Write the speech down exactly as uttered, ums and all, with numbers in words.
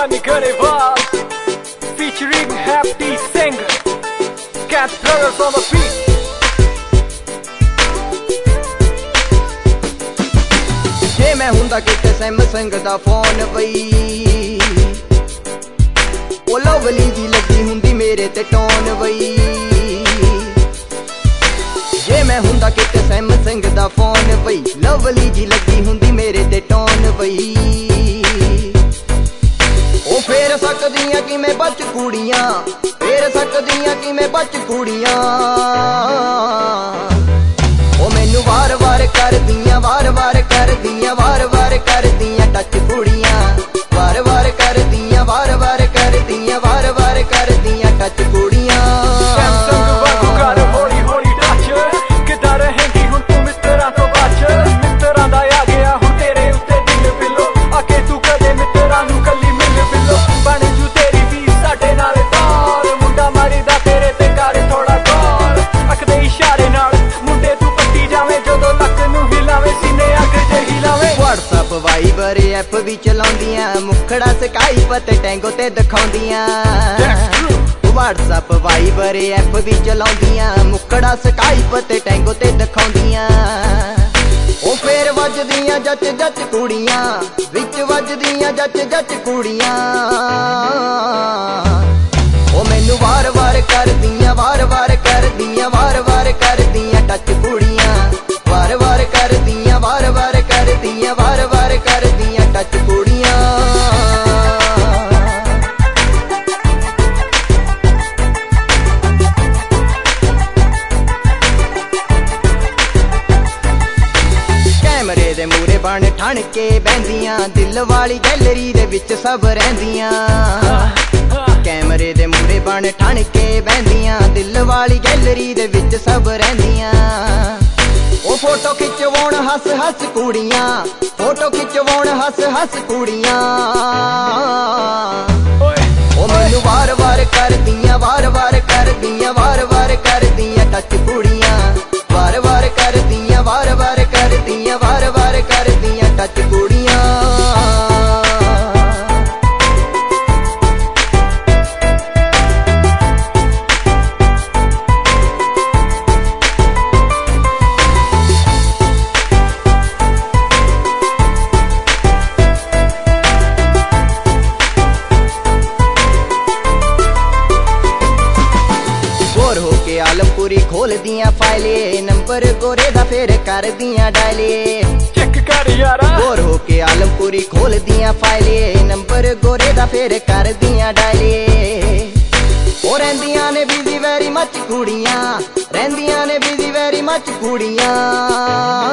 Giovanni Garibald featuring Happy Singer, Cat Brothers on the beat. ਜੇ ਮੈਂ ਹੁੰਦਾ ਕਿਤੇ ਸੈਮਸੰਗ ਦਾ ਫੋਨ ਬਈ, ਉਹ ਲਵਲੀ ਦੀ ਲੱਗੀ ਹੁੰਦੀ ਮੇਰੇ ਤੇ ਟੋਨ ਬਈ। ਜੇ ਮੈਂ ਹੁੰਦਾ ਕਿਤੇ ਸੈਮਸੰਗ ਦਾ ਫੋਨ ਬਈ, ਲਵਲੀ ਦੀ ਲੱਗੀ ਹੁੰਦੀ ਮੇਰੇ ਤੇ ਟੋਨ ਬਈ। ਉਹ ਫੇਰ ਸਕਦੀਆਂ ਕਿਵੇਂ ਬਚ ਕੁੜੀਆਂ, ਫੇਰ ਸਕਦੀਆਂ ਕਿਵੇਂ ਬਚ ਕੁੜੀਆਂ। ਉਹ ਮੈਨੂੰ ਵਾਰ ਵਾਰ ਕਰਦੀਆਂ, ਵਾਰ ਵਾਰ ਕਰਦੀਆਂ, ਵਾਰ ਵਾਰ ਕਰਦੀਆਂ ਟੱਚ ਕੁੜੀਆਂ। ਵਾਰ ਵਾਰ ਕਰਦੀਆਂ, ਵਾਰ ਵਾਰ ਕਰਦੀਆਂ, ਵਾਰ ਵਾਰ ਕਰਦੀਆਂ ਟੱਚ ਕੁੜੀਆਂ। ਸੈਮਸੰਗ ਵਾਂਗੂ ਕਰ ਹੌਲੀ ਹੌਲੀ ਟੱਚ, ਕਿੱਦਾਂ ਰਹੇਂਗੀ ਹੁਣ ਤੂੰ ਮਿੱਤਰਾਂ ਤੋਂ ਬਚ। ਮਿੱਤਰਾਂ ਦਾ ਆ ਗਿਆ ਹੁਣ ਤੇਰੇ ਉੱਤੇ ਦਿਲ ਬਿੱਲੋ, ਆ ਕੇ ਤੂੰ ਕਦੇ ਮਿੱਤਰਾਂ ਨੂੰ ਕੱਲੀ ਮਿਲ ਬਿੱਲੋ। ਬਣ ਜੂ ਤੇਰੀ ਵੀ ਸਾਡੇ ਨਾਲ ਤਾਰ, ਮੁੰਡਾ ਮਾਰੀਦਾ ਤੇਰੇ ਤੇ ਕਰ ਥੋੜਾ ਗੌਰ। ਅੱਖ ਦੇ ਇਸ਼ਾਰੇ ਨਾਲ ਮੁੰਡੇ ਤੂੰ ਪੱਟੀ ਜਾਵੇਂ, ਜਦੋਂ ਲੱਕ ਨੂੰ ਹਿਲਾਵੇਂ ਸੀਨੇ ਅੱਗ ਜਿਹੀ ਲਾਵੇਂ। WhatsApp ਵਾਈਬਰ ਐਪ ਵੀ ਚਲਾਉਂਦੀਆਂ, ਮੁਖੜਾ ਸਕਾਈਪ ਤੇ ਟੈਂਗੋ ਤੇ ਦਿਖਾਉਂਦੀਆਂ। WhatsApp ਵਾਈਬਰ ਐਪ ਵੀ ਚਲਾਉਂਦੀਆਂ, ਮੁਖੜਾ ਸਕਾਈਪ ਤੇ ਟੈਂਗੋ ਤੇ ਦਿਖਾਉਂਦੀਆਂ। ਉਹ ਫੇਰ ਵੱਜਦੀਆਂ ਜੱਚ ਜੱਚ ਕੁੜੀਆਂ, ਵਿੱਚ ਵੱਜਦੀਆਂ ਜੱਚ ਜੱਚ ਕੁੜੀਆਂ। ਉਹ ਮੈਨੂੰ ਵਾਰ ਵਾਰ ਕਰਦੀਆਂ, ਵਾਰ ਵਾਰ ਕਰਦੀਆਂ, ਵਾਰ ਵਾਰ ਕਰਦੀਆਂ ਟੱਚ ਕੁੜੀਆਂ। ਵਾਰ ਵਾਰ ਕਰਦੀਆਂ, ਵਾਰ ਵਾਰ ਕਰਦੀਆਂ, ਵਾਰ ਵਾਰ ਕਰਦੀਆਂ ਟੱਚ ਕੁੜੀਆਂ। ਕੈਮਰੇ ਦੇ ਮੂਹਰੇ ਬਣ ਠਣ ਕੇ ਬਹਿੰਦੀਆਂ, ਦਿਲ ਵਾਲੀ ਗੈਲਰੀ ਦੇ ਵਿੱਚ ਸਭ ਰਹਿੰਦੀਆਂ। ਕੈਮਰੇ ਦੇ ਮੂਹਰੇ ਬਣ ਠਣ ਕੇ ਬਹਿੰਦੀਆਂ, ਦਿਲ ਵਾਲੀ ਗੈਲਰੀ ਦੇ ਵਿੱਚ ਸਭ ਰਹਿੰਦੀਆਂ। ਉਹ ਫੋਟੋ ਖਿਚਵਾਉਣ ਹੱਸ ਹੱਸ ਕੁੜੀਆਂ, ਫੋਟੋ ਖਿਚਵਾਉਣ ਹੱਸ ਹੱਸ ਕੁੜੀਆਂ। ਉਹ ਮੈਨੂੰ ਵਾਰ ਵਾਰ ਕਰਦੀਆਂ, ਵਾਰ ਵਾਰ ਕਰਦੀਆਂ, ਵਾਰ ਵਾਰ ਕਰਦੀਆਂ ਟੱਚ ਕੁੜੀਆਂ। ਵਾਰ ਵਾਰ ਕਰਦੀਆਂ, ਵਾਰ ਵਾਰ ਕਰਦੀਆਂ, ਵਾਰ ਵਾਰ ਕਰਦੀਆਂ ਟੱਚ ਕੁੜੀਆਂ। ਗੌਰ ਹੋ ਕੇ ਆਲਮਪੁਰੀ ਖੋਲਦੀਆਂ ਫਾਈਲੇ, ਨੰਬਰ ਗੋਰੇ ਦਾ ਫੇਰ ਕਰਦੀਆਂ ਡਾਇਲੇ। ਚੈੱਕ ਕਰ ਯਾਰਾ, ਗੌਰ ਹੋ ਕੇ ਆਲਮਪੁਰੀ ਖੋਲਦੀਆਂ ਫਾਈਲੇ, ਨੰਬਰ ਗੋਰੇ ਦਾ ਫੇਰ ਕਰਦੀਆਂ ਡਾਇਲੇ। ਉਹ ਰਹਿੰਦੀਆਂ ਨੇ ਬਿਜ਼ੀ ਵੈਰੀ ਮੱਚ ਕੁੜੀਆਂ, ਰਹਿੰਦੀਆਂ ਨੇ ਬਿਜ਼ੀ ਵੈਰੀ ਮੱਚ ਕੁੜੀਆਂ।